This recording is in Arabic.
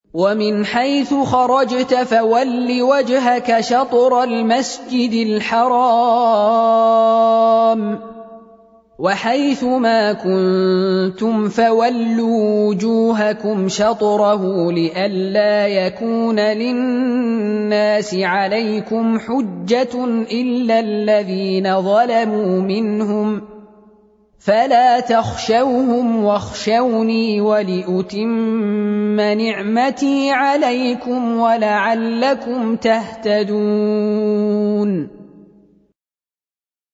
ومن حيث خرجت فول وجهك شطر المسجد الحرام وحيث ما كنتم فولوا وجوهكم شطره لئلا يكون للناس عليكم حجة إلا الذين ظلموا منهم فلا تخشوهم واخشوني ولأتم نعمتي عليكم ولعلكم تهتدون